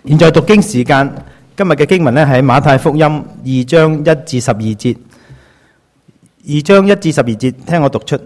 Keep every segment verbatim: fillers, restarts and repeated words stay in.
現在讀經時間，今日嘅經文呢係馬太福音二章一至十二節。二章一至十二節，聽我讀出。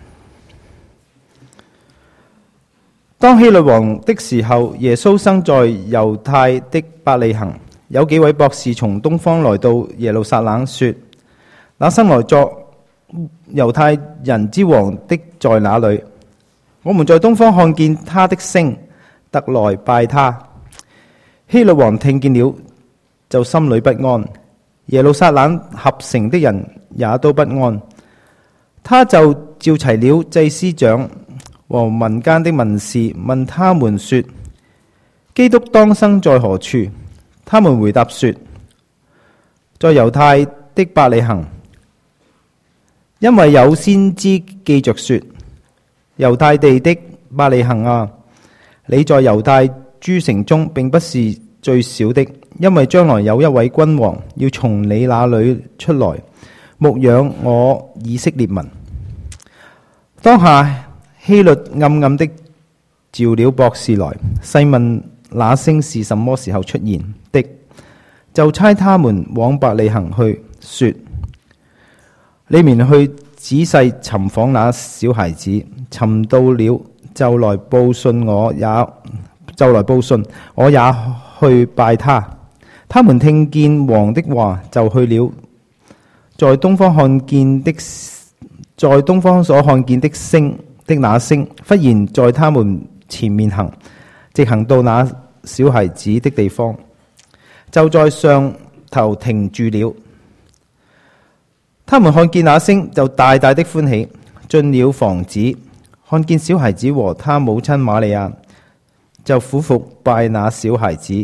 當希律王的時候，耶穌生在猶太的伯利恆。有幾位博士從東方來到耶路撒冷，說：那生來作猶太人之王的在哪裏？我們在東方看見他的星，特來拜他。希律王聽見了，就心裏不安，耶路撒冷合城的人也都不安。他就召齊了祭司長和民間的文士，問他們說：基督當生在何處？他們回答說：在猶太的伯利恆，因為有先知記着說：猶太地的伯利恆啊，你在猶太諸城中並不是最小的，因為將來有一位君王要從你那裏出來，牧養我以色列民。當下希律暗暗的召了博士來，細問那星是什麼時候出現的，就差他們往伯利恆去，說：你們去仔細尋訪那小孩子，尋到了就來報信我，也就來報信，我也去拜他。他們聽見王的話，就去了。在東方看見的，在東方所看見的星的那星，忽然在他們前面行，直行到那小孩子的地方，就在上頭停住了。他們看見那星，就大大的歡喜，進了房子，看見小孩子和他母親瑪利亞，就俯伏拜那小孩子，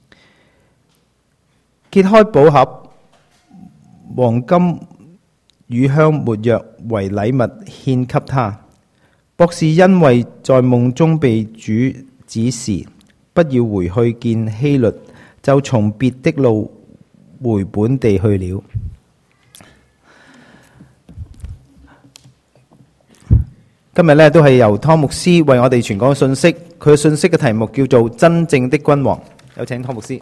揭開寶盒，黃金、乳香、沒藥為禮物獻給他。博士因為在夢中被主指示不要回去見希律，就從別的路回本地去了。今日呢，都係由湯牧師為我哋傳講信息，佢嘅信息嘅題目叫做真正的君王。有請湯牧師。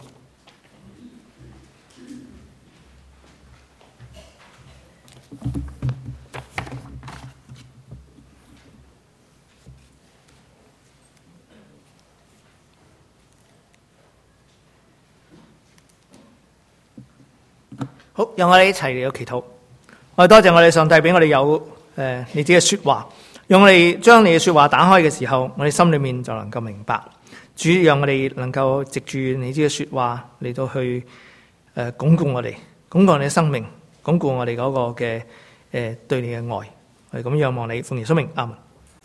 好，讓我哋一齊嚟到祈禱。我哋多謝我哋上帝俾我哋有誒、呃、你自己嘅說話，讓我哋將你嘅說話打開嘅時候，我哋心裏面就能夠明白。主，讓我哋能夠藉住你自己嘅說話嚟到去誒鞏固我哋，鞏固我哋嘅生命，鞏固我哋嗰個嘅誒、呃、對你嘅愛。我哋咁仰望你，奉耶穌名，阿門。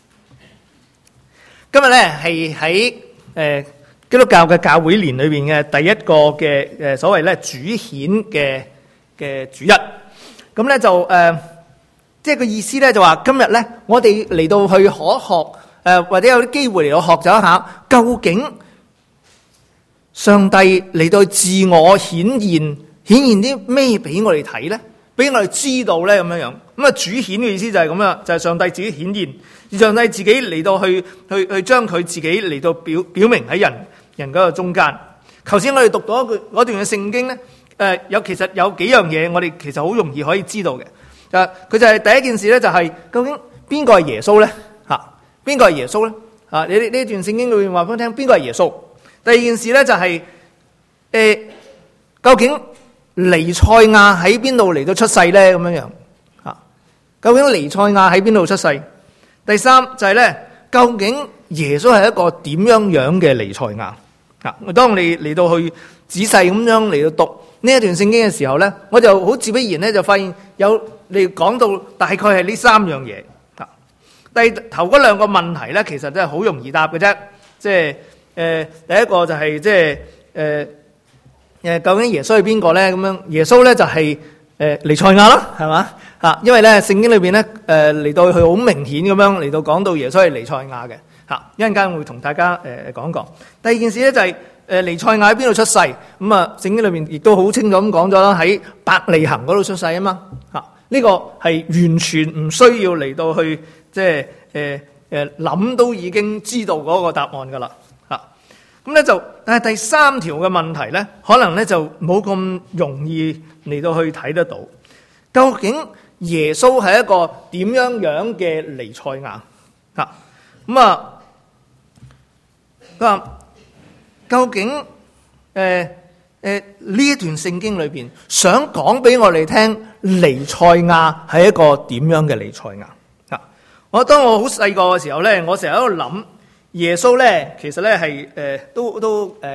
今日咧係喺誒基督教嘅教會年裏邊嘅第一個嘅誒、呃、所謂咧主顯嘅嘅主日，咁咧就誒、呃，即係個意思咧就話今日咧，我哋嚟到去可學誒、呃，或者有啲機會嚟到學習一下，究竟上帝嚟到自我顯現，顯現啲咩俾我哋睇咧，俾我哋知道咧咁樣樣。咁啊，主顯嘅意思就係咁樣，就係、是、上帝自己顯現，上帝自己嚟到去去去將佢自己嚟到表表明喺人人嗰個中間。頭先我哋讀到一句嗰段嘅聖經咧。誒，有其實有幾樣嘢，我哋其實好容易可以知道嘅。誒，佢就係第一件事咧，就係究竟邊個係耶穌咧？吓，邊個係耶穌咧？啊，你呢段聖經裏面話俾我聽，邊個係耶穌？第二件事咧就係、是、誒、呃，究竟彌賽亞喺邊度嚟到出世咧？咁樣樣吓，究竟彌賽亞喺邊度出世？第三就係咧，究竟耶穌係一個點樣樣嘅彌賽亞？啊，當你嚟到去仔細咁樣嚟到讀呢一段聖經嘅時候咧，我就好自不然咧就發現有你講到大概係呢三樣嘢。啊，第頭嗰兩個問題咧，其實真係好容易答嘅啫。即係誒，第一個就係即係誒誒，究竟耶穌係邊個咧？咁樣耶穌咧就係誒彌賽亞啦，係嘛？啊，因為咧聖經裏邊咧誒嚟到佢好明顯咁樣嚟到講到耶穌係彌賽亞嘅。嚇，一陣間會同大家誒講講。第二件事咧就係誒彌賽亞喺邊度出世？咁啊聖經裏面亦都好清楚咁講咗啦，喺伯利恆嗰度出世啊嘛。嚇，呢個係完全唔需要嚟到去即係誒誒諗都已經知道嗰個答案噶啦。嚇， 咁咧就，但係第三條嘅問題咧，可能咧就冇咁容易嚟到去睇得到。究竟耶穌係一個點樣樣嘅彌賽亞啊？咁啊，佢話究竟誒誒呢一段聖經裏邊想講俾我哋聽，彌賽亞係一個點樣嘅彌賽亞啊？我當我好細個嘅時候咧，我成日喺度諗耶穌咧，其實咧係誒都都誒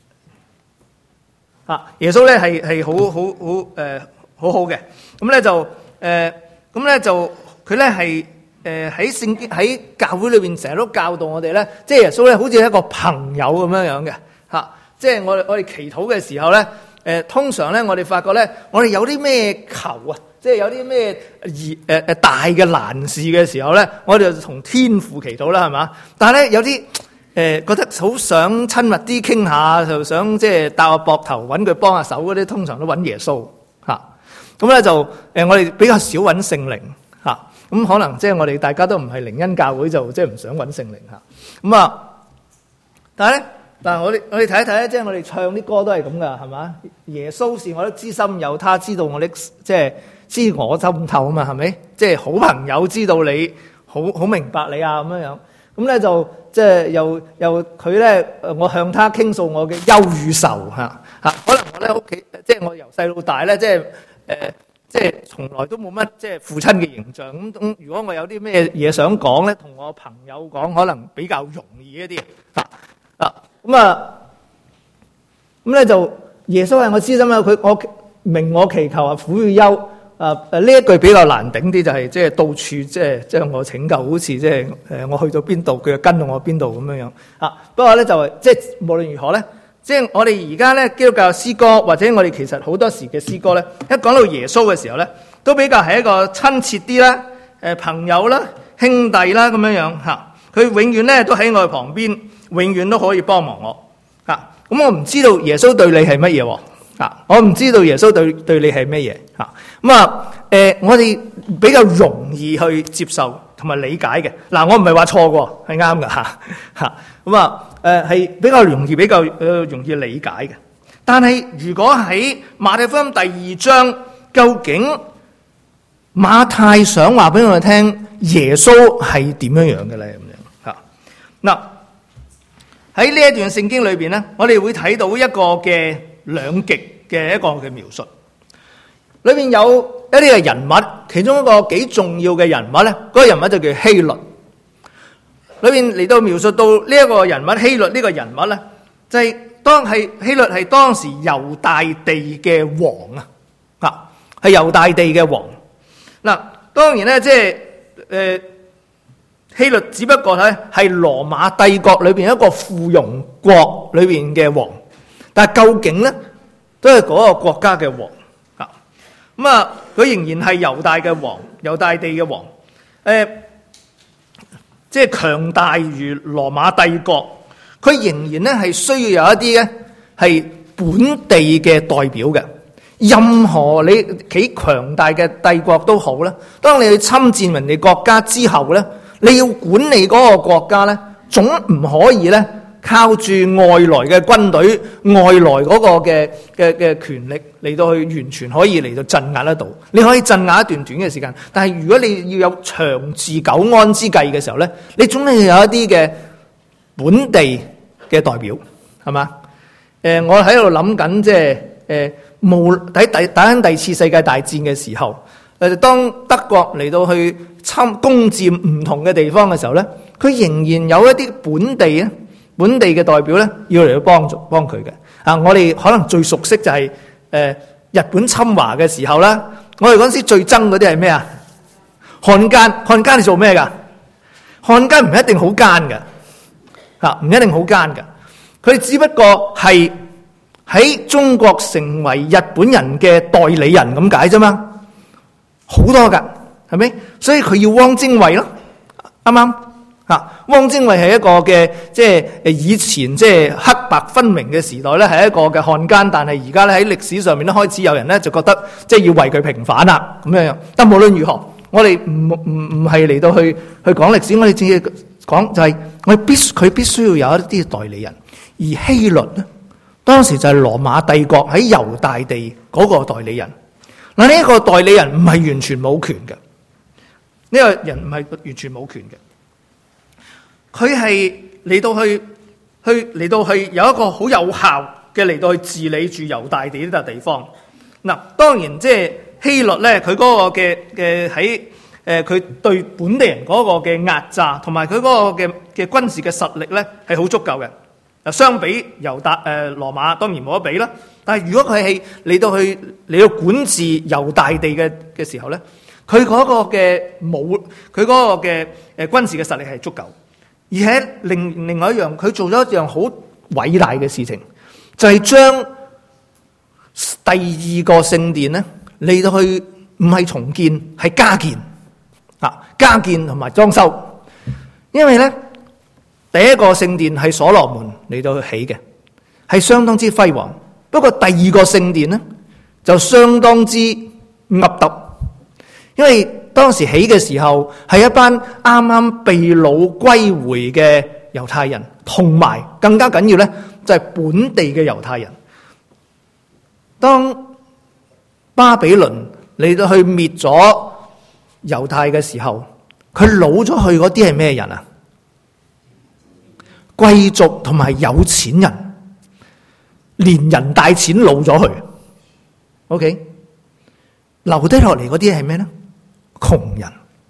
啊，耶穌咧係係好好好誒好好嘅。咁咧就誒咁咧就佢咧係誒喺聖經喺教會裏邊成日都教導我哋咧，即係耶穌咧好似一個朋友咁樣樣嘅嚇。即係我哋我哋祈禱嘅時候咧，誒通常咧我哋發覺咧，我哋有啲咩求啊？即係有啲咩而誒誒大嘅難事嘅時候咧，我哋就同天父祈禱啦，係嘛？但係咧有啲誒、呃、覺得好想親密啲傾下，就想即係搭下膊頭揾佢幫下手嗰啲，通常都揾耶穌嚇。咁、啊、咧就誒、呃、我哋比較少揾聖靈嚇。咁、啊、可能即係我哋大家都唔係靈恩教會，就即係唔想揾聖靈嚇。咁啊，但係咧，但係我哋我哋睇一睇咧，即係我哋唱啲歌都係咁噶，係嘛？耶穌是我的知心友，他知道我的即係。知我心透啊嘛，係咪？即係好朋友知道你好好明白你啊咁樣樣。咁咧就即係又又佢咧，我向他傾訴我嘅憂與愁嚇嚇。可能我咧屋企即係我由細到大咧，即係誒即係從來都冇乜即係父親嘅形象。咁咁如果我有啲咩嘢想講咧，同我朋友講，可能比較容易一啲嚇啊。咁啊咁咧就耶穌係我知心啦，佢我明我祈求啊苦與憂。啊！誒呢一句比較難頂啲，就係即係到處即係將我拯救，好似即係誒我去到邊度，佢就跟到我邊度咁樣樣啊！不過咧就係即係無論如何咧，即係我哋而家咧基督教詩歌，或者我哋其實好多時嘅詩歌咧，一講到耶穌嘅時候咧，都比較係一個親切啲啦，誒朋友啦、兄弟啦咁樣樣嚇。佢永遠咧都喺我嘅旁邊，永遠都可以幫忙我啊！咁我唔知道耶穌對你係乜嘢喎？啊！我唔知道耶穌對對你係咩嘢嚇，咁啊誒，我哋比較容易去接受同埋理解嘅。嗱、啊，我唔係話錯嘅，係啱嘅嚇嚇。咁啊誒係比較容易比較誒、呃、容易理解嘅。但係如果喺馬太福音第二章，究竟馬太想話俾我哋聽耶穌係點樣樣嘅咧？咁樣嚇嗱，喺呢一段聖經裏邊咧，我哋會睇到一個嘅兩極嘅一個嘅描述，裏面有一啲嘅人物，其中一個幾重要嘅人物咧，嗰個人物就叫希律。裏面嚟到描述到呢一個人物希律呢個人物咧，就係當係希律係當時猶大地嘅王啊，啊係猶大地嘅王。嗱，當然咧，即係誒希律只不過咧係羅馬帝國裏邊一個附庸國裏邊嘅王。但係究竟咧，都係嗰個國家嘅王啊！咁啊，佢仍然係猶大嘅王，猶大地嘅王。誒、呃，即係強大如羅馬帝國，佢仍然咧係需要有一啲咧係本地嘅代表嘅。任何你幾強大嘅帝國都好啦，當你去侵佔人哋國家之後咧，你要管理嗰個國家咧，總唔可以咧，靠住外來嘅軍隊、外來嗰個嘅嘅嘅權力嚟到去完全可以嚟到鎮壓得到。你可以鎮壓一段短嘅時間，但係如果你要有長治久安之計嘅時候咧，你總係要有一啲嘅本地嘅代表，係嘛？誒、呃，我喺度諗緊，即係誒，無喺第打緊第二次世界大戰嘅時候，誒、呃，當德國嚟到去侵攻佔唔同嘅地方嘅時候咧，佢仍然有一啲本地咧。本地嘅代表咧，要嚟到幫助幫佢嘅啊！我哋可能最熟悉就係、是、誒、呃、日本侵華嘅時候啦。我哋嗰陣時最憎嗰啲係咩啊？漢奸，漢奸你做咩㗎？漢奸唔一定好奸㗎，嚇唔一定好奸㗎。佢只不過係喺中國成為日本人嘅代理人咁解啫嘛，好多㗎，係咪？所以佢要汪精衛咯，啱唔啱？啊，汪精衛係一個嘅，即係誒以前即係黑白分明嘅時代咧，係一個嘅漢奸，但係而家咧喺歷史上面咧開始有人咧就覺得即係要為佢平反啦咁樣樣。但無論如何，我哋唔唔唔係嚟到去去講歷史，我哋只係講就係我哋必須佢必須要有一啲代理人， 而希律咧，當時就係羅馬帝國喺猶大地嗰個代理人。嗱，呢一個代理人唔係完全冇權嘅，呢個人唔係完全冇權嘅，佢係嚟到去去嚟到去有一個好有效嘅嚟到去治理住猶大地呢笪地方。嗱，當然即係希律咧，佢嗰個嘅嘅喺誒佢對本地人嗰個嘅壓榨，同埋佢嗰個嘅嘅軍事嘅實力咧係好足夠嘅。嗱，相比猶大誒羅馬當然冇得比啦。但係如果佢係嚟到去嚟到管治猶大地嘅嘅時候咧，佢嗰個嘅武佢嗰個嘅誒軍事嘅實力係足夠。而且另另外一樣，佢做咗一樣好偉大嘅事情，就係將第二個聖殿咧嚟到去唔係重建，係加建啊，加建同埋裝修。因為咧第一個聖殿係所羅門嚟到去起嘅，係相當之輝煌。不過第二個聖殿咧就相當之凹凸，因為當時起嘅時候係一班啱啱被擄歸回嘅猶太人，同埋更加緊要咧就係本地嘅猶太人。當巴比倫嚟到去滅咗猶太嘅時候，佢擄咗去嗰啲係咩人啊？貴族同埋有錢人，連人帶錢擄咗去。OK， 留低落嚟嗰啲係咩呢？窮人。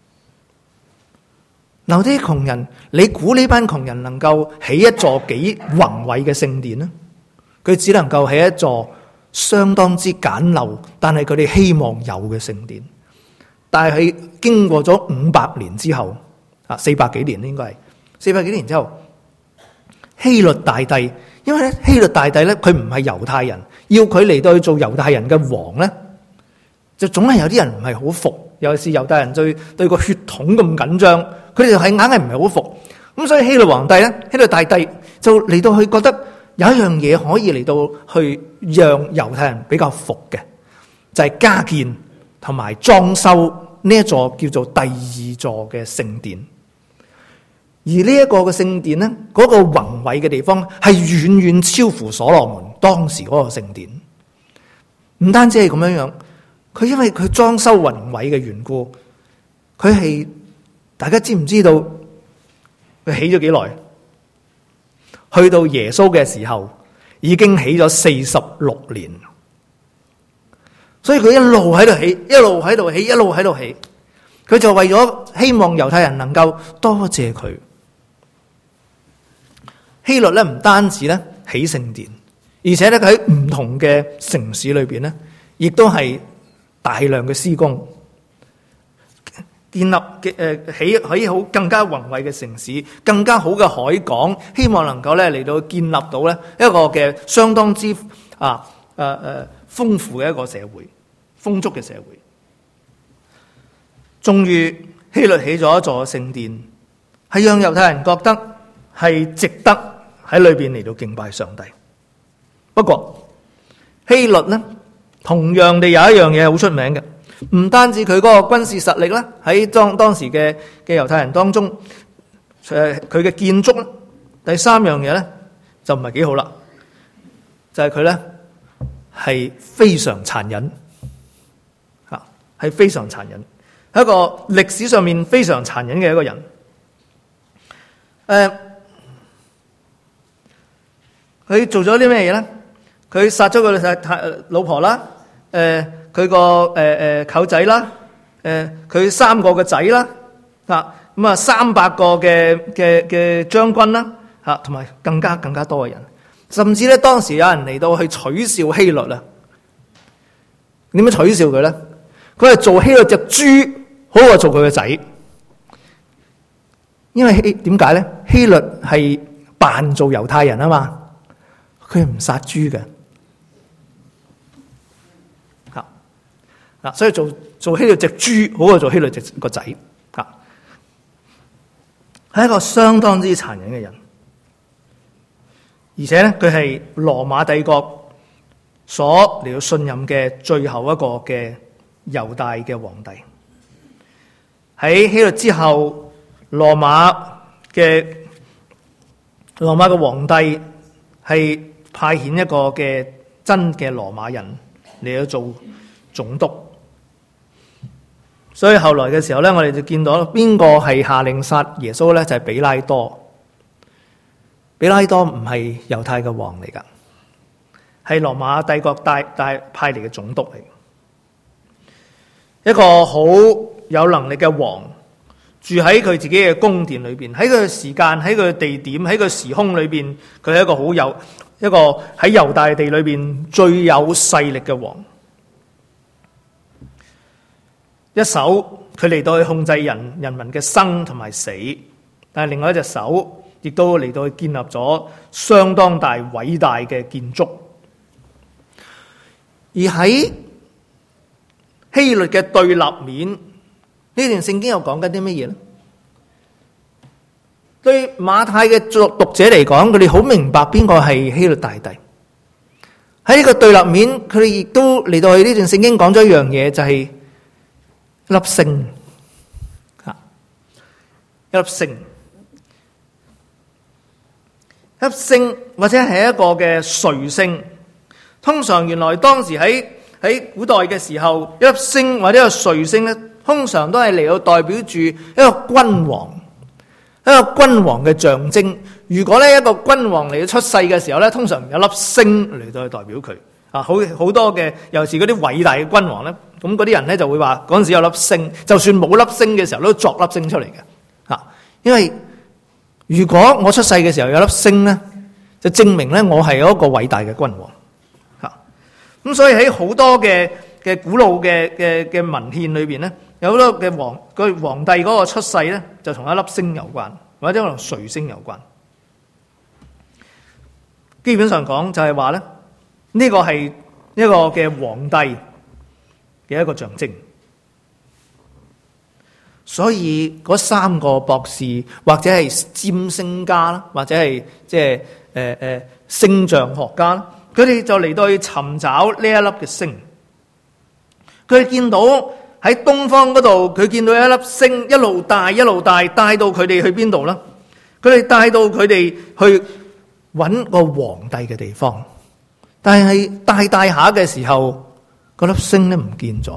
留低窮人，你估呢班窮人能夠起一座幾宏偉嘅聖殿呢？佢只能夠起一座相當之簡陋，但係佢哋希望有嘅聖殿。但係喺經過咗五百年之後，啊，四百幾年應該係四百幾年之後，希律大帝，因為咧希律大帝咧佢唔係猶太人，要佢嚟到去做猶太人嘅王咧，就總係有啲人唔係好服，尤其是猶太人對對個血統咁緊張，佢哋係硬係唔係好服。咁所以希律皇帝咧，希律大帝就嚟到去覺得有一樣嘢可以嚟到去讓猶太人比較服嘅，就係、是、加建同埋裝修呢一座叫做第二座嘅聖殿。而呢一個嘅聖殿咧，嗰、那個宏偉嘅地方係遠遠超乎所羅門當時嗰個聖殿。唔單止係咁樣樣，佢因為佢裝修宏偉嘅緣故，佢係大家知唔知道佢起咗幾耐？去到耶穌嘅時候，已經起咗四十六年。所以佢一路喺度起，一路喺度起，一路喺度起。佢就為咗希望猶太人能夠多謝佢。希律咧唔單止咧起聖殿，而且咧佢喺唔同嘅城市裏邊咧，亦都係大量嘅施工，建立嘅誒起可以好更加宏偉嘅城市，更加好嘅海港，希望能夠咧嚟到建立到咧一個嘅相當之啊誒誒豐富嘅一個社會，豐足嘅社會。終於希律起咗一座聖殿，係讓猶太人覺得係值得喺裏邊嚟到敬拜上帝。不過希律咧，同樣地有一樣嘢好出名嘅，唔單止佢嗰個軍事實力啦，喺當當時嘅嘅猶太人當中，誒佢嘅建築咧，第三樣嘢咧就唔係幾好啦，就係佢咧係非常殘忍，吓係非常殘忍，係一個歷史上面非常殘忍嘅一個人。誒、呃。佢做咗啲咩嘢咧？佢殺咗佢老婆啦，誒佢個誒誒舅仔啦，誒佢三個嘅仔啦，啊咁啊三百個嘅嘅嘅將軍啦，嚇同埋更加更加多嘅人，甚至咧當時有人嚟到去取笑希律啊！點樣取笑佢咧？佢係做希律隻豬好過做佢嘅仔，因為希點解咧？希律係扮做猶太人啊嘛。佢唔殺豬嘅，吓嗱，所以做做希律隻豬好過做希律隻個仔，吓係一個相當之殘忍嘅人，而且咧佢係羅馬帝國所嚟到信任嘅最後一個嘅猶大嘅皇帝。喺希律之後，羅馬嘅羅馬嘅皇帝。 係派遣一個嘅真嘅羅馬人嚟去做總督。所以後來嘅時候咧，我哋就見到邊個係下令殺耶穌咧？就係比拉多。比拉多唔係猶太嘅王嚟噶，係羅馬帝國帶帶派嚟嘅總督嚟。一個好有能力嘅王，住喺佢自己嘅宮殿裏邊，喺佢嘅時間，喺佢嘅地點，喺佢時空裏邊，佢係一個好有一個喺猶大地裏邊最有勢力嘅王。一手佢嚟到去控制人人民嘅生同埋死，但係另外一隻手亦都嚟到去建立咗相當大偉大嘅建築。而喺希律嘅對立面，呢段聖經又講緊啲乜嘢呢？對馬太嘅讀讀者嚟講，佢哋好明白邊個係希律大帝。喺呢個對立面，佢哋亦都嚟到去呢段聖經講咗一樣嘢，就係、是、一粒星，吓一粒星，一粒星或者係一個嘅彗星。通常原來當時喺喺古代嘅時候，一粒星或者一個彗星咧，通常都係嚟到代表住一個君王，一個君王嘅象徵。如果咧一個君王嚟到出世嘅時候咧，通常有粒星嚟到去代表佢。啊，好好多嘅，尤其是嗰啲偉大嘅君王咧，咁嗰啲人咧就會話嗰陣時有粒星，就算冇粒星嘅時候都作粒星出嚟嘅。嚇，因為如果我出世嘅時候有粒星咧，就證明咧我係有一個偉大嘅君王。嚇，咁所以喺好多嘅嘅古老嘅嘅嘅文獻裏邊咧，有好多嘅皇個皇帝嗰個出世咧，就同一粒星有關，或者可能彗星有關。基本上講就係話咧。呢個係一個嘅皇帝嘅一個象徵，所以嗰三個博士或者係占星家啦，或者係即係誒誒星象學家啦，佢哋就嚟到去尋找呢一粒嘅星。佢哋見到喺東方嗰度，佢見到一粒星一路帶一路帶，帶到佢哋去邊度咧？佢哋帶到佢哋去揾個皇帝嘅地方。但係大大下嘅時候，嗰粒星咧唔見咗。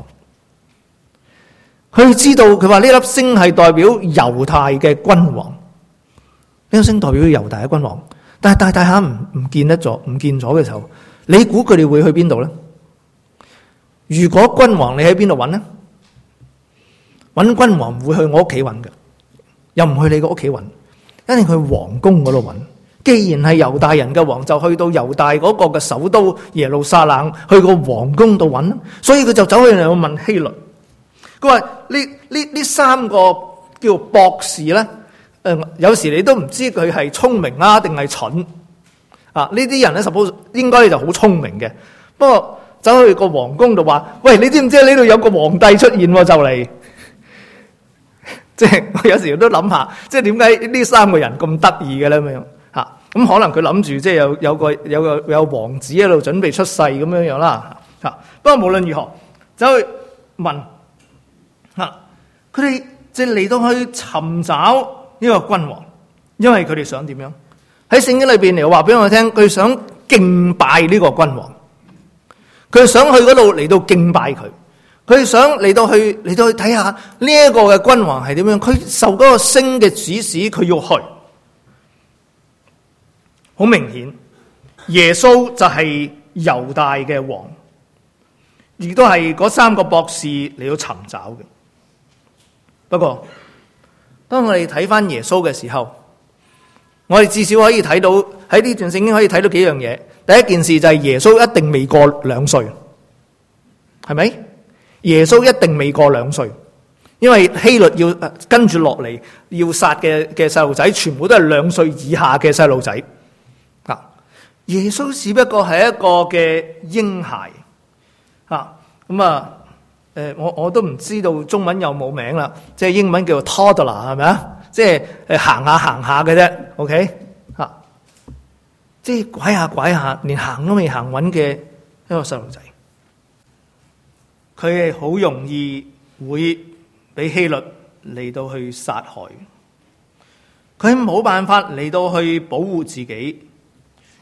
佢知道佢話呢粒星係代表猶太嘅君王，呢粒星代表猶大嘅君王。但係大大下唔唔見得咗，唔見咗嘅時候，你估佢哋會去邊度咧？如果君王你喺邊度揾咧？揾君王唔會去我屋企揾嘅，又唔去你個屋企揾，一定去皇宮嗰度揾。既然係猶大人嘅王，就去到猶大嗰個嘅首都耶路撒冷，去個皇宮度揾。所以佢就走去嚟問希律。佢話呢呢呢三個叫博士咧，誒、呃，有時你都唔知佢係聰明啊定係蠢啊？呢啲人咧，suppose應該就好聰明嘅。不過走去個皇宮度話，喂，你知唔知呢度有個皇帝出現、啊、就嚟？即係我有時都諗下，即係點解呢三個人咁得意嘅咧？咁樣。咁可能佢諗住即係有有個有個有王子喺度準備出世咁樣樣啦嚇。不過無論如何，走去問嚇，佢哋即係嚟到去尋找呢個君王，因為佢哋想點樣？喺聖經裏邊嚟話俾我聽，佢想敬拜呢個君王，佢想去嗰度嚟到敬拜佢，佢想嚟到去嚟到去睇下呢一個嘅君王係點樣。佢受嗰個星嘅指使，佢要去。好明顯，耶穌就係猶大嘅王，亦都係嗰三個博士嚟到尋找嘅。不過，當我哋睇翻耶穌嘅時候，我哋至少可以睇到喺呢段聖經可以睇到幾樣嘢。第一件事就係耶穌一定未過兩歲，係咪？耶穌一定未過兩歲，因為希律要跟住落嚟要殺嘅嘅細路仔，全部都係兩歲以下嘅細路仔。耶穌只不過係一個嘅嬰孩，嚇咁啊！誒，我我都唔知道中文有冇名啦，即係英文叫做 toddler 係咪啊？即係誒行下行下嘅啫 ，OK 嚇，即係拐下拐下，連行都未行穩嘅一個細路仔，佢係好容易會俾希律嚟到去殺害，佢冇辦法嚟到去保護自己。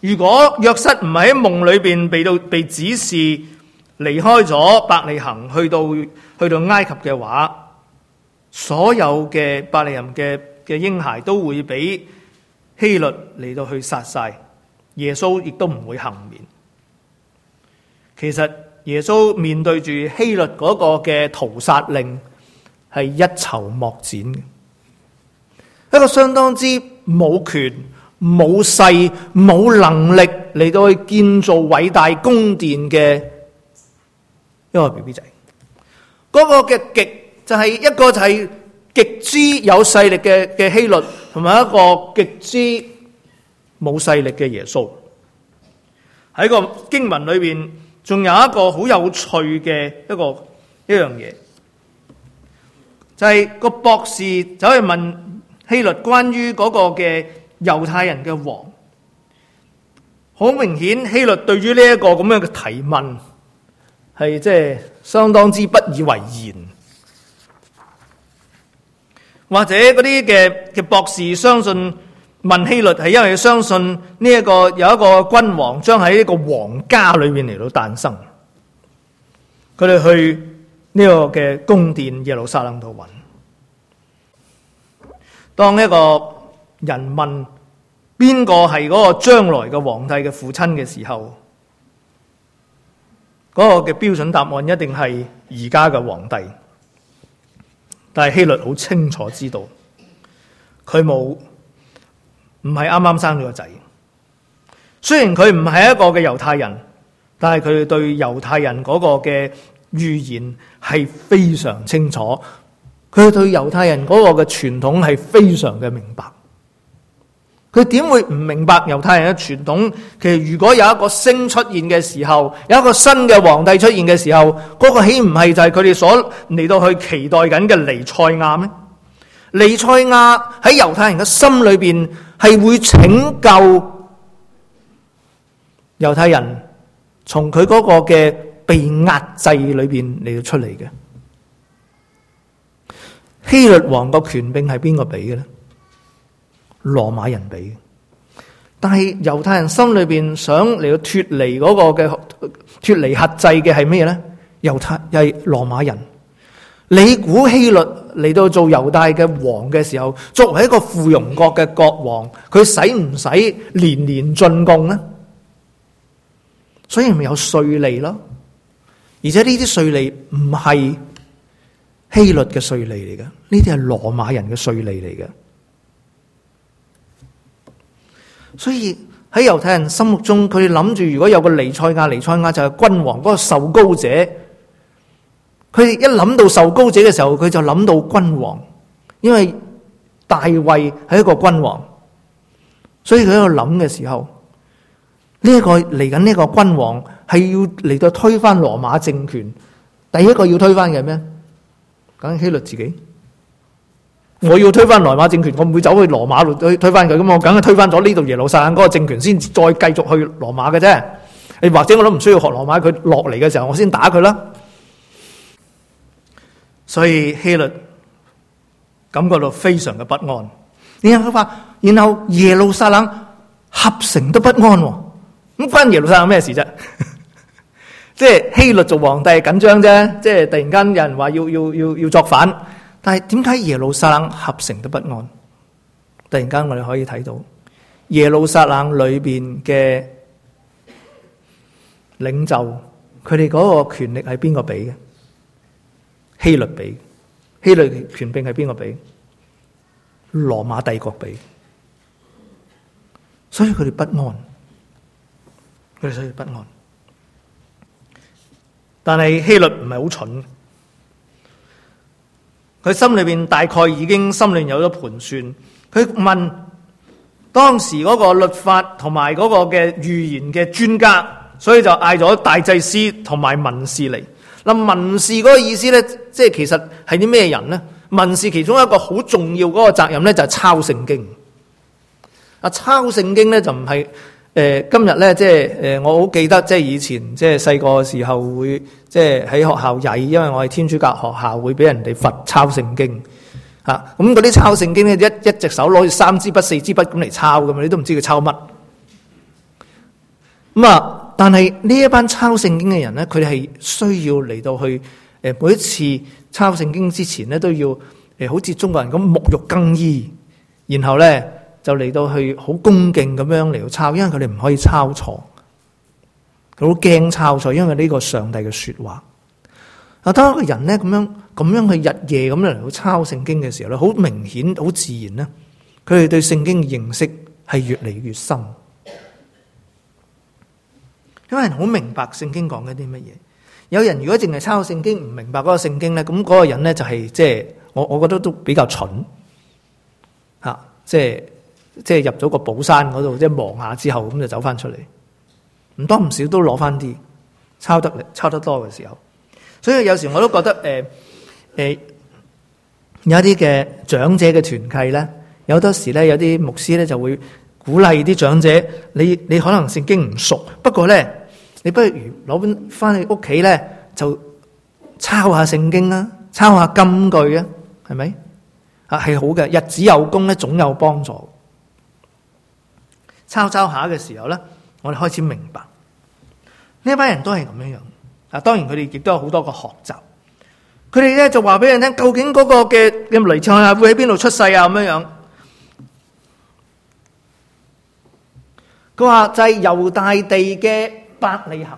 如果約瑟唔係喺夢裏邊被到被指示離開咗伯利恆去到去到埃及嘅話，所有嘅伯利恆嘅嘅嬰孩都會俾希律嚟到去殺晒，耶穌亦都唔會幸免。其實耶穌面對住希律嗰個嘅屠殺令係一籌莫展嘅，一個相當之冇權冇勢冇能力嚟到去建造偉大宮殿嘅一個 B B 仔。嗰個嘅極就係一個就係極之有勢力嘅嘅希律，同埋一個極之冇勢力嘅耶穌。喺個經文裏邊仲有一個好有趣嘅一個一樣嘢，就係、是、個博士走去問希律關於嗰個嘅猶太人嘅王。好明顯希律對於呢一個咁樣嘅提問係即係相當之不以為然，或者嗰啲嘅嘅博士相信問希律係因為相信呢一個有一個君王將喺呢個皇家裏面嚟到誕生，佢哋去呢個嘅宮殿耶路撒冷度揾。當一個人問邊個係嗰個將來嘅皇帝嘅父親嘅時候，嗰個嘅標準答案一定係而家嘅皇帝。但係希律好清楚知道，佢冇唔係啱啱生咗個仔。雖然佢唔係一個嘅猶太人，但係佢對猶太人嗰個嘅預言係非常清楚。佢對猶太人嗰個嘅傳統係非常嘅明白。佢點會唔明白猶太人嘅傳統？其實如果有一個星出現嘅時候，有一個新嘅皇帝出現嘅時候，嗰個豈唔係就係佢哋所嚟到去期待緊嘅彌賽亞咩？彌賽亞喺猶太人嘅心裏邊係會拯救猶太人從佢嗰個嘅被壓制裏邊嚟到出嚟嘅。希律王個權柄係邊個俾嘅呢？羅馬人俾嘅。但係猶太人心裏邊想嚟到脫離嗰個嘅脫離轄制嘅係咩呢？猶太又係羅馬人。你估希律嚟到做猶大嘅王嘅時候，作為一個附庸國嘅國王，佢使唔使年年進貢呢？所以咪有稅吏咯。而且呢啲稅吏唔係希律嘅稅吏嚟嘅，呢啲係羅馬人嘅稅吏嚟嘅。所以喺猶太人心目中，佢哋諗住如果有個彌賽亞，彌賽亞就係君王嗰個受膏者。佢哋一諗到受膏者嘅時候，佢就諗到君王，因為大衛係一個君王，所以佢喺度諗嘅時候，呢、這、一個嚟緊呢個君王係要嚟到推翻羅馬政權。第一個要推翻嘅係咩？梗係希律自己。我要推翻羅馬政權，我唔會走去羅馬度推推翻佢，咁我梗係推翻咗呢度耶路撒冷嗰個政權，先再繼續去羅馬嘅啫。你或者我都唔需要學羅馬，佢落嚟嘅時候，我先打佢啦。所以希律感覺到非常嘅不安。然後佢話，然後耶路撒冷合城都不安，咁關耶路撒冷咩事啫？即係希律做皇帝緊張啫，即係突然間有人話要要要要作反。但係點解耶路撒冷合城都不安？突然間我哋可以睇到耶路撒冷裏邊嘅領袖，佢哋嗰個權力係邊個俾嘅？希律俾。希律權柄係邊個俾？羅馬帝國俾。所以佢哋不安，佢哋所以不安。但係希律唔係好蠢。佢心裏邊大概已經心裏有咗盤算。佢問當時嗰個律法同埋嗰個嘅預言嘅專家，所以就嗌咗大祭司同埋文士嚟。嗱，文士嗰個意思咧，即係其實係啲咩人咧？文士其中一個好重要嗰個責任咧，就係抄聖經。啊，抄聖經咧就唔係誒今日咧，即係誒我好記得，即係以前即係細個嘅時候會。即係喺學校曳，因為我係天主教學校，會俾人哋罰抄聖經嚇。咁嗰啲抄聖經咧，一一隻手攞住三支筆、四支筆咁嚟抄㗎嘛，你都唔知佢抄乜。 咁啊，但係呢一班抄聖經嘅人咧，佢哋係需要嚟到去誒每一次抄聖經之前咧，都要誒好似中國人咁沐浴更衣，然後咧就嚟到去好恭敬咁樣嚟到抄，因為佢哋唔可以抄錯，佢好驚抄錯，因為呢個上帝嘅說話。啊，當一個人咧咁樣咁樣去日夜咁樣嚟到抄聖經嘅時候咧，好明顯好自然咧，佢哋對聖經嘅認識係越嚟越深。因為人好明白聖經講緊啲乜嘢。有人如果淨係抄聖經唔明白嗰個聖經咧，咁嗰個人咧就係即係我我覺得都比較蠢吓，即係即係入咗個寶山嗰度，即係望下之後咁就走翻出嚟，唔多唔少都攞翻啲抄得嚟抄得多嘅時候。所以有時我都覺得誒誒、呃呃、有一啲嘅長者嘅團契咧，有好多時咧有啲牧師咧就會鼓勵啲長者，你你可能聖經唔熟，不過咧你不如攞本翻去屋企咧就抄下聖經啦，抄下金句啊，係咪啊？係好嘅，日子有功咧總有幫助。抄抄下嘅時候咧，我哋開始明白呢一班人都係咁樣樣。啊，當然佢哋亦都有好多個學習。佢哋咧就話俾人聽，究竟嗰個嘅嘅彌賽亞會喺邊度出世啊？咁樣樣。佢話就係猶大地嘅伯利恆，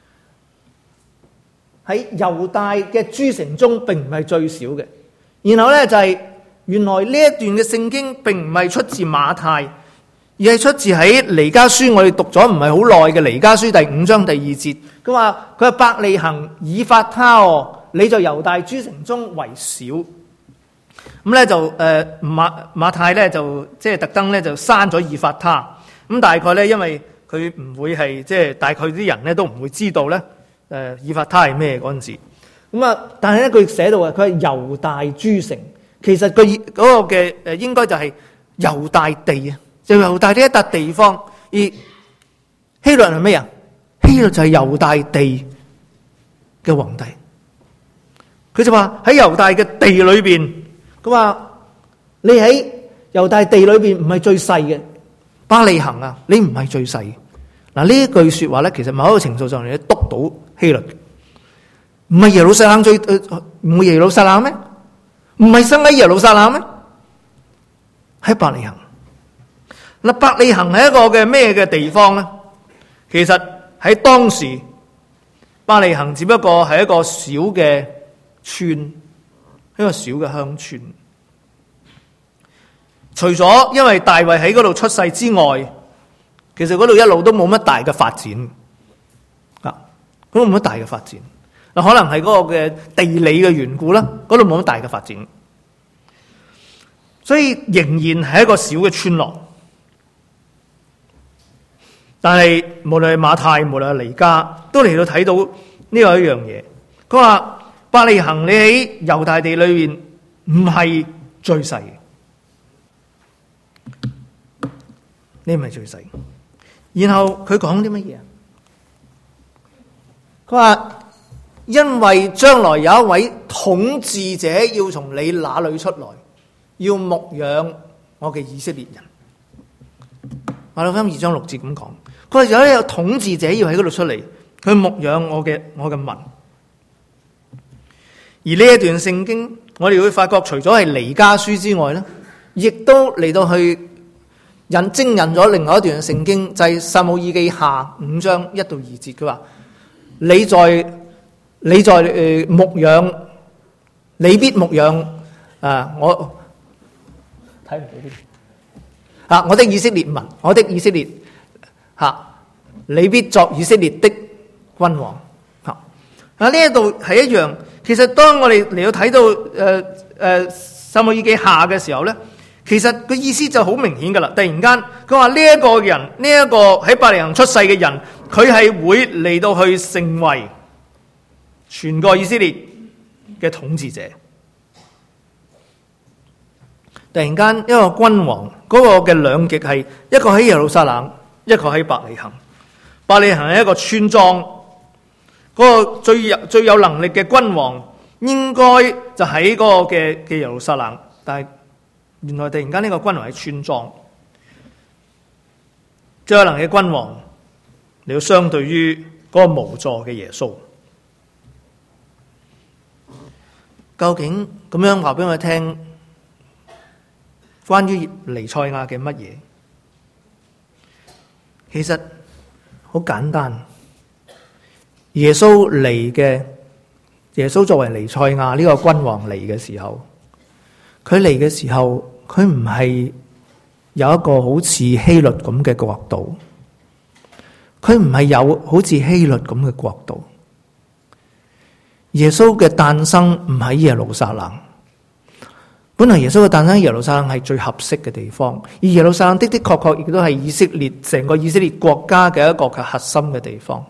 喺猶大嘅諸城中並唔係最少嘅。然後咧就係原來呢一段嘅聖經並唔係出自馬太，而係出自喺彌迦書，我哋讀咗唔係好耐嘅彌迦書第五章第二節。佢話佢係伯利恆以法他哦，你在猶大諸城中為小。咁咧就誒、呃、馬馬太咧就即係特登咧就刪咗以法他。咁大概咧因為佢唔會係即係大概啲人咧都唔會知道咧誒、呃、以法他係咩嗰陣時。咁啊，但係咧佢寫到啊，佢係猶大諸城，其實佢嗰個嘅誒應該就係猶大地啊，就猶大呢一笪地方。而希律係咩啊？希律就係猶大地嘅皇帝。佢就話喺猶大嘅地裏邊，佢話你喺猶大地裏邊唔係最細嘅，伯利恆啊，你唔係最細嘅。嗱，呢一句說話咧，其實某一個程度上嚟督到希律，唔係耶路撒冷最唔係、呃、耶路撒冷咩？唔係生喺耶路撒冷咩？喺伯利恆。嗱，伯利恆係一個嘅咩嘅地方咧？其實喺當時，伯利恆只不過係一個小嘅村，一個小嘅鄉村。除咗因為大衛喺嗰度出世之外，其實嗰度一路都冇乜大嘅發展。啊，嗰度冇乜大嘅發展。嗱，可能係嗰個嘅地理嘅緣故啦，嗰度冇乜大嘅發展。所以仍然係一個小嘅村落。但係無論係馬太，無論係彌迦，都嚟到睇到呢個一樣嘢。佢話伯利恆你喺猶大地裏邊唔係最細嘅，你唔係最細。然後佢講啲乜嘢？佢話因為將來有一位統治者要從你那裏出來，要牧養我嘅以色列人。馬太福音二章六節咁講。佢話有一個統治者要喺嗰度出嚟，去牧養我嘅我嘅民。而呢一段聖經，我哋會發覺，除咗係彌迦書之外咧，亦都嚟到去引徵引咗另外一段聖經，就係、是、撒母耳記下五章一到二節。佢話你在你在誒牧養，你必牧養啊！我睇唔到啲啊！我的以色列民，我的以色列。吓，你必作以色列的君王。吓，啊呢一度係一樣。其實當我哋嚟到睇到誒誒撒母耳記下嘅時候咧，其實個意思就好明顯噶啦。突然間佢話呢一個人，呢、這、一個喺伯利恆出世嘅人，佢係會嚟到去成為全個以色列嘅統治者。突然間一個君王嗰、那個嘅兩極係一個喺耶路撒冷，一個喺伯利恆。伯利恆係一個村莊，嗰、那個最有最有能力嘅君王應該就喺嗰個嘅嘅耶路撒冷，但係原來突然間呢個君王喺村莊，最有能力嘅君王嚟到相對於嗰個無助嘅耶穌。究竟咁樣話俾我哋聽，關於彌賽亞嘅乜嘢？其實好簡單，耶穌嚟嘅，耶穌作為彌賽亞呢個君王嚟嘅時候，佢嚟嘅時候，佢唔係有一個好似希律咁嘅國度，佢唔係有好似希律咁嘅國度。耶穌嘅誕生唔喺耶路撒冷，本來耶穌嘅誕生喺耶路撒冷係最合適嘅地方，而耶路撒冷的的確確亦都係以色列成個以色列國家嘅一個嘅核心嘅地方。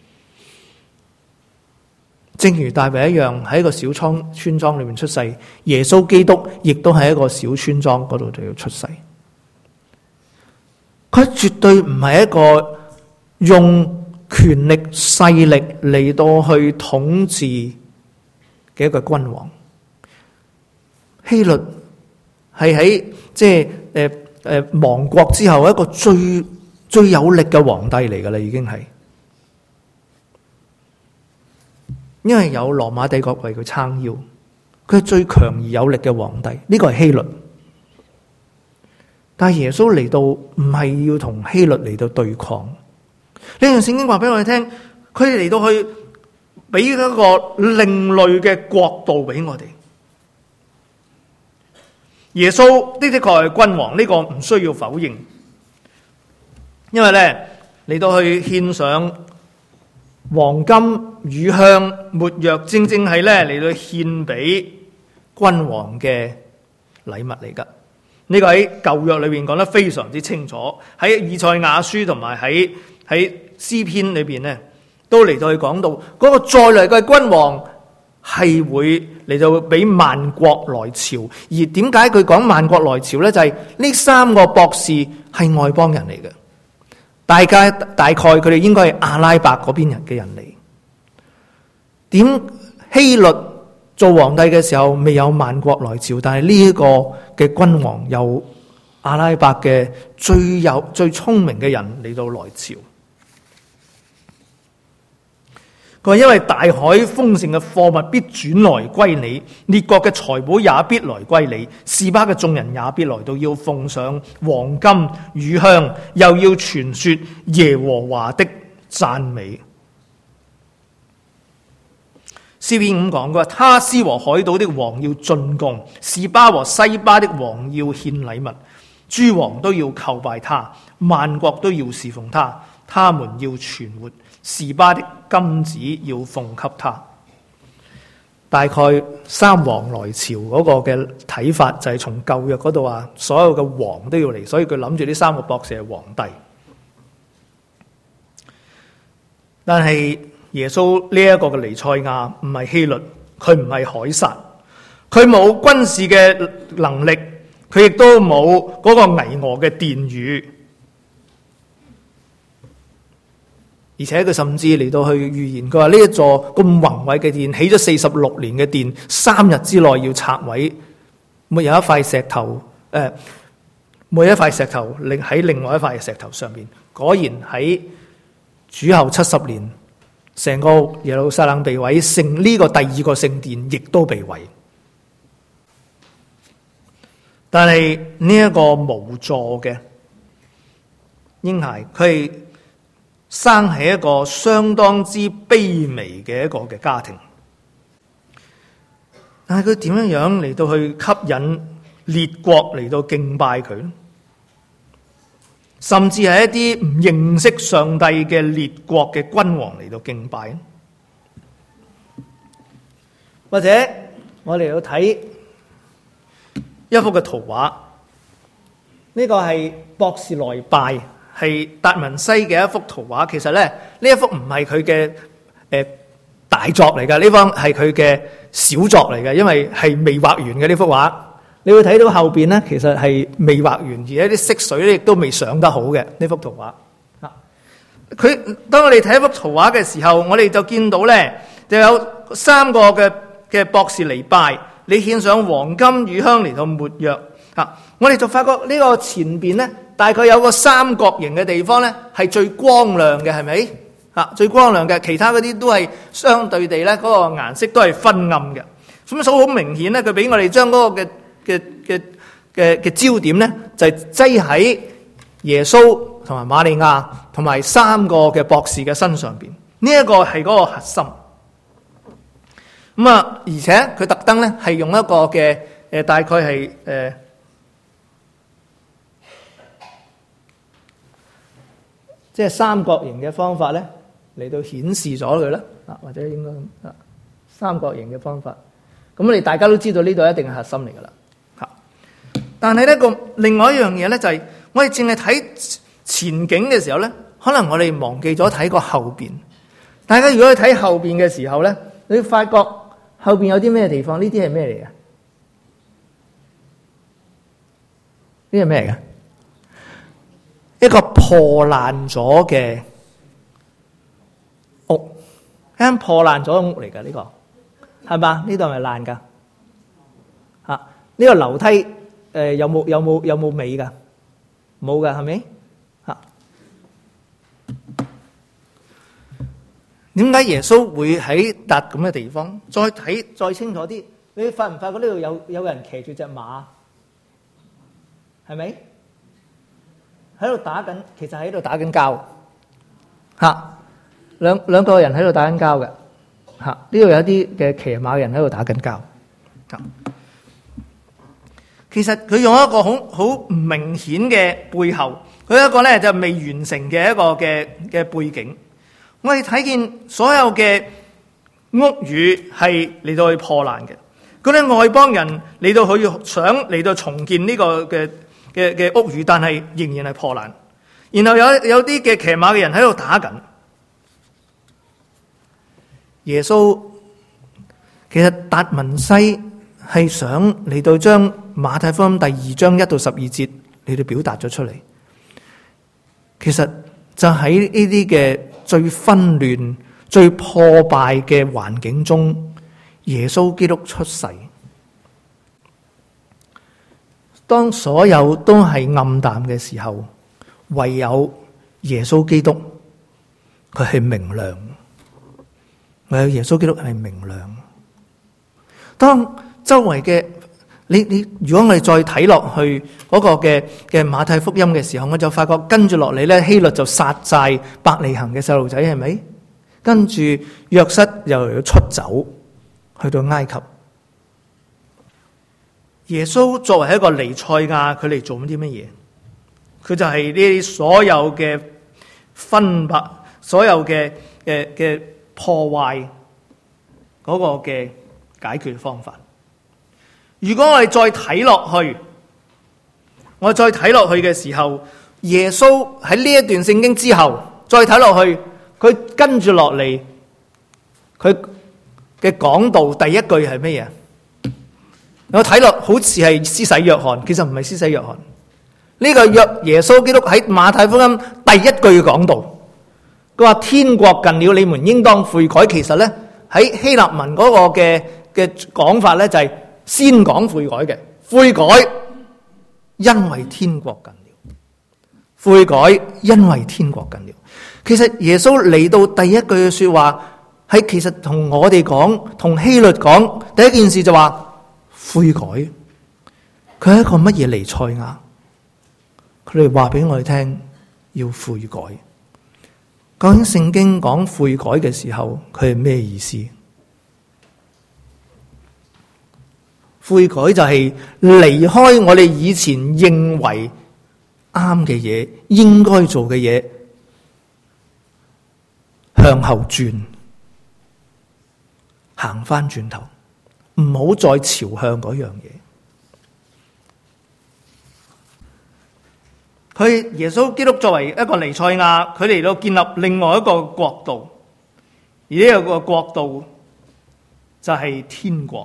正如大衛一樣喺一個小村村莊裏面出世，耶穌基督亦都喺一個小村莊嗰度就要出世。佢絕對唔係一個用權力勢力嚟到去統治嘅一個君王。希律係喺即係誒誒亡國之後一個最最有力嘅皇帝嚟噶啦，已經係，因為有羅馬帝國為佢撐腰，佢係最強而有力嘅皇帝。呢個係希律，但係耶穌嚟到唔係要同希律嚟到對抗。呢段聖經話俾我哋聽，佢哋嚟到去俾一個另類嘅國度俾我哋。耶穌的的確係君王，呢個唔需要否認。因為咧嚟到去獻上黃金、乳香、沒藥，正正係咧嚟到獻俾君王嘅禮物嚟噶。呢個喺舊約裏邊講得非常之清楚，喺以賽亞書同埋喺喺詩篇裏邊咧，都嚟到去講到嗰個再嚟嘅君王係會嚟到俾萬國來朝。而點解佢講萬國來朝咧？就係呢三個博士係外邦人嚟嘅，大概大概佢哋應該係阿拉伯嗰邊人嘅人嚟。點希律做皇帝嘅時候未有萬國來朝，但係呢一個嘅君王有阿拉伯嘅最有最聰明嘅人嚟到來朝。佢話因為大海豐盛嘅貨物必轉來歸你，列國嘅財寶也必來歸你，示巴嘅眾人也必來到，要奉上黃金乳香，又要傳說耶和華的讚美。詩篇咁講，佢話他施和海島的王要進貢，示巴和西巴的王要獻禮物，諸王都要叩拜他，萬國都要侍奉他，他們要存活，示巴的金子要奉給他。大概三王來朝嗰個嘅睇法就係從舊約嗰度話，所有嘅王都要嚟，所以佢諗住呢三個博士係皇帝。但係耶穌呢一個嘅彌賽亞唔係希律，佢唔係凱撒，佢冇軍事嘅能力，佢亦都冇嗰個巍峨嘅殿宇，而且佢甚至嚟到去預言，佢話呢一座咁宏偉嘅殿，起咗四十六年嘅殿，三日之內要拆毀，沒有一塊石頭，誒、呃，每一塊石頭另喺另外一塊石頭上邊。果然喺主後七十年，成個耶路撒冷被毀，聖呢個第二個聖殿亦都被毀。但係呢一個無助嘅嬰孩，佢係生喺一個相當之卑微嘅一個嘅家庭，但係佢點樣樣嚟到去吸引列國嚟到敬拜佢，甚至係一啲唔認識上帝嘅列國嘅君王嚟到敬拜。或者我哋要睇一幅嘅圖畫，呢個係博士來拜，係達文西嘅一幅圖畫。其實咧，呢一幅唔係佢嘅誒大作嚟㗎，呢幅係佢嘅小作嚟嘅，因為係未畫完嘅呢幅畫。你會睇到後邊咧，其實係未畫完，而且啲色水咧亦都未上得好嘅呢幅圖畫。啊，佢當我哋睇一幅圖畫嘅時候，我哋就見到咧，就有三個嘅嘅博士嚟拜，你獻上黃金乳香嚟到沒藥。啊，我哋就發覺呢個前邊咧大概有個三角形嘅地方咧，係最光亮嘅，係咪？嚇，最光亮嘅，其他嗰啲都係相對地咧，嗰個顏色都係昏暗嘅。咁所以好明顯咧，佢俾我哋將嗰個嘅嘅嘅嘅嘅焦點咧，就係擠喺耶穌同埋瑪利亞同埋三個嘅博士嘅身上邊。呢一個係嗰個核心。咁啊，而且佢特登咧係用一個嘅誒，大概係誒，即係三角形嘅方法咧嚟到顯示咗佢啦。啊，或者應該啊，三角形嘅方法。咁你大家都知道呢度一定係核心嚟噶啦。嚇！但係呢個另外一樣嘢咧，就係我哋淨係睇前景嘅時候咧，可能我哋忘記咗睇個後邊。大家如果去睇後邊嘅時候咧，你會發覺後邊有啲咩地方？呢啲係咩嚟嘅？呢係咩嚟嘅？一個破爛咗嘅屋，一間破爛咗嘅屋嚟㗎。呢個係嘛？呢度係咪爛㗎？嚇！呢個樓梯誒有冇有冇有冇尾㗎？冇㗎，係咪？嚇！點解耶穌會喺笪咁嘅地方？再睇再清楚啲，你發唔發覺呢度有有人騎住隻馬？係咪？喺度打緊，其實喺度打緊交。嚇！兩兩個人喺度打緊交嘅。嚇！呢度有啲嘅騎馬嘅人喺度打緊交。嚇！其實佢用一個好好唔明顯嘅背後，佢一個咧就未完成嘅一個嘅嘅背景。我哋睇見所有嘅屋宇係嚟到去破爛嘅，嗰啲外邦人嚟到去想嚟到重建呢個嘅嘅嘅屋宇，但係仍然係破爛。然後有有啲嘅騎馬嘅人喺度打緊。耶穌其實達文西係想嚟到將馬太福音第二章一到十二節嚟到表達咗出嚟。其實就喺呢啲嘅最紛亂、最破敗嘅環境中，耶穌基督出世。當所有都係暗淡嘅時候，唯有耶穌基督佢係明亮。唯有耶穌基督係明亮。當周圍嘅你你，如果我哋再睇落去嗰個嘅嘅馬太福音嘅時候，我就發覺跟住落嚟咧，希律就殺晒伯利恆嘅細路仔，係咪？跟住約瑟又要出走去到埃及。耶穌作為一個彌賽亞，佢嚟做啲乜嘢？佢就係呢啲所有嘅分白，所有嘅嘅嘅破壞嗰個嘅解決方法。如果我哋再睇落去，我再睇落去嘅時候，耶穌喺呢一段聖經之後，再睇落去，佢跟住落嚟，佢嘅講道第一句係乜嘢？我睇落好似係施洗約翰，其實唔係施洗約翰。呢個約耶穌基督喺馬太福音第一句講道，佢話天國近了，你們應當悔改。其實咧喺希臘文嗰個嘅嘅講法咧就係先講悔改嘅，悔改因為天國近了，悔改因為天國近了。其實耶穌嚟到第一句嘅說話係其實同我哋講，同希律講第一件事就話悔改。佢係一個乜嘢彌賽亞？佢哋話俾我哋聽要悔改。究竟聖經講悔改嘅時候，佢係咩意思？悔改就係離開我哋以前認為啱嘅嘢，應該做嘅嘢，向後轉，行翻轉頭，唔好再朝向嗰樣嘢。佢耶穌基督作為一個彌賽亞，佢嚟到建立另外一個國度，而呢個國度就係天國。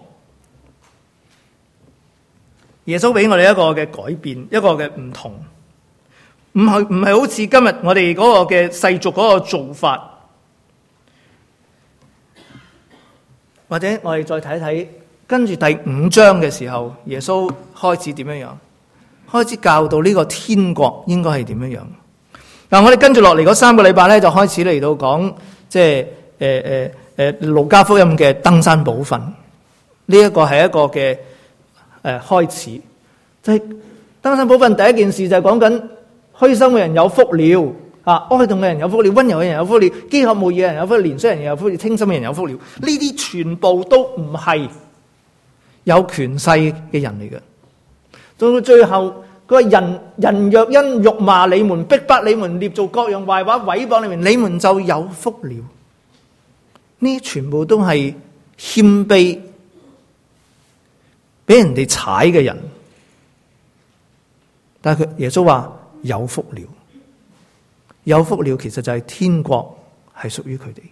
耶穌俾我哋一個嘅改變，一個嘅唔同，唔係唔係好似今日我哋嗰個嘅世俗嗰個做法，或者我哋再睇睇，跟住第五章嘅時候，耶穌開始點樣樣？ 開始教導呢個天國應該係點樣樣。嗱，我哋跟住落嚟嗰三個禮拜咧，就開始嚟到講，即係誒誒誒路加福音嘅登山寶訓。呢、這、一個係一個嘅誒、呃、開始，就係、是、登山寶訓第一件事就係講緊虛心嘅人有福了，啊，哀慟嘅人有福了，溫柔嘅人有福了，飢渴慕義嘅人有福了，憐恤人有福了，清心嘅人有福了。呢啲全部都唔係有權勢嘅人嚟嘅。到到最後，佢話人人若因辱罵你們、逼迫你們、捏造各樣壞話、毀謗你們，你們就有福了。呢全部都係謙卑，俾人哋踩嘅人。但係佢耶穌話有福了，有福了，其實就係天國係屬於佢哋。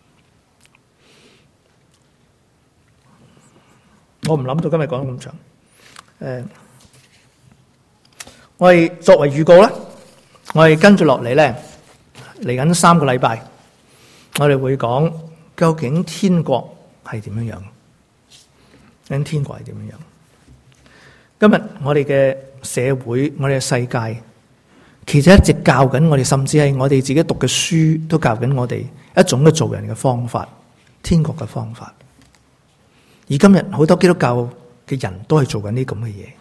我唔諗到今日講得咁長，誒。我哋作為預告啦，我哋跟住落嚟咧，嚟緊三個禮拜，我哋會講究竟天國係點樣樣，究竟天國係點樣樣。今日我哋嘅社會，我哋嘅世界，其實一直教緊我哋，甚至係我哋自己讀嘅書都教緊我哋一種嘅做人嘅方法，天國嘅方法。而今日好多基督教嘅人都係做緊呢咁嘅嘢。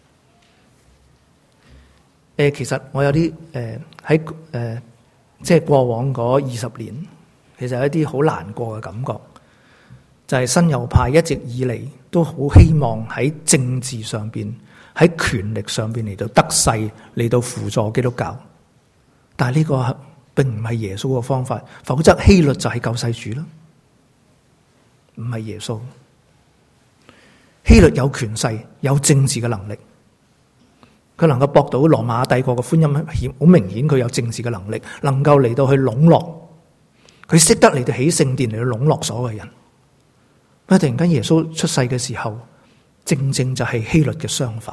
誒，其實我有啲誒喺誒，即係過往嗰二十年，其實有一啲好難過嘅感覺，就係新右派一直以嚟都好希望喺政治上邊、喺權力上邊嚟到得勢，嚟到輔助基督教。但係呢個並唔係耶穌嘅方法，否則希律就係救世主啦，唔係耶穌。希律有權勢，有政治嘅能力。佢能夠駁到羅馬帝國嘅歡欣，好明顯佢有政治嘅能力，能夠嚟到去籠絡，佢識得嚟到起聖殿嚟到籠絡所有人。不過突然間耶穌出世嘅時候，正正就係希律嘅相反。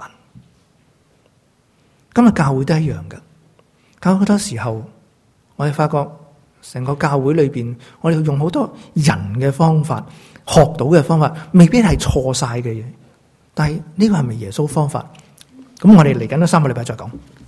今日教會都一樣嘅，教會好多時候我哋發覺成個教會裏邊，我哋用好多人嘅方法，學到嘅方法，未必係錯晒嘅嘢，但係呢個係咪耶穌方法？咁我哋嚟緊都三個禮拜再講。